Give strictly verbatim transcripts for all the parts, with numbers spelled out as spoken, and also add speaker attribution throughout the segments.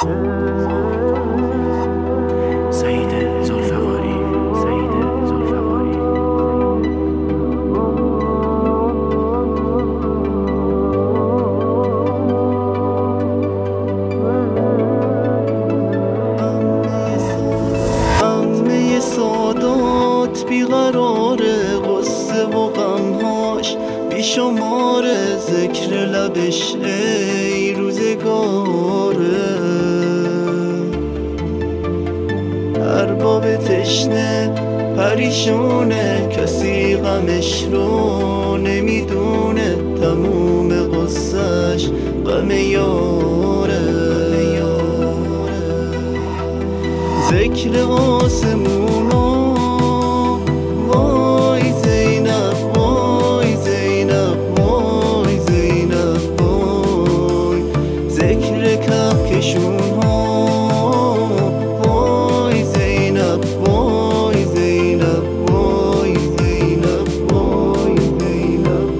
Speaker 1: سعید ذوالفقاری سعید ذوالفقاری
Speaker 2: همه سادات بیقرار، قصه و غمهاش بیشمار، ذکر لبش ای روزگاره. ارباب تشنه پریشونه، کسی غمش رو نمیدونه، تموم قصهش غم یاره. ذکر آسمونا وای زینب، وای زینب، وای زینب، وای ذکر کهکشون ها وای زینب، وای زینب، وای زینب، وای زینب.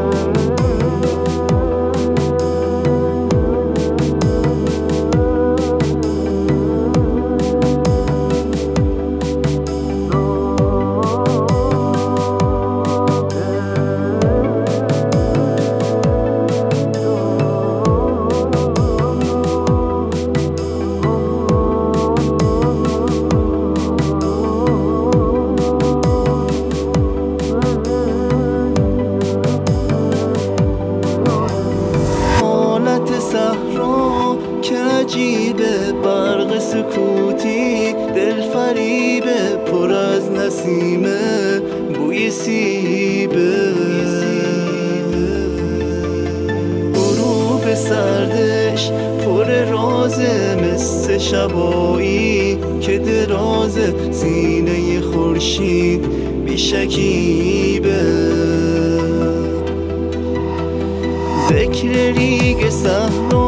Speaker 2: صحرا که عجیبه، برق سکوتی دل فریبه، پر از نسیمه بوی سیبه. غروب سردش پر رازه، مثل شبایی که درازه، سینه خورشید بیشکیبه. ذکر ریگ صحرا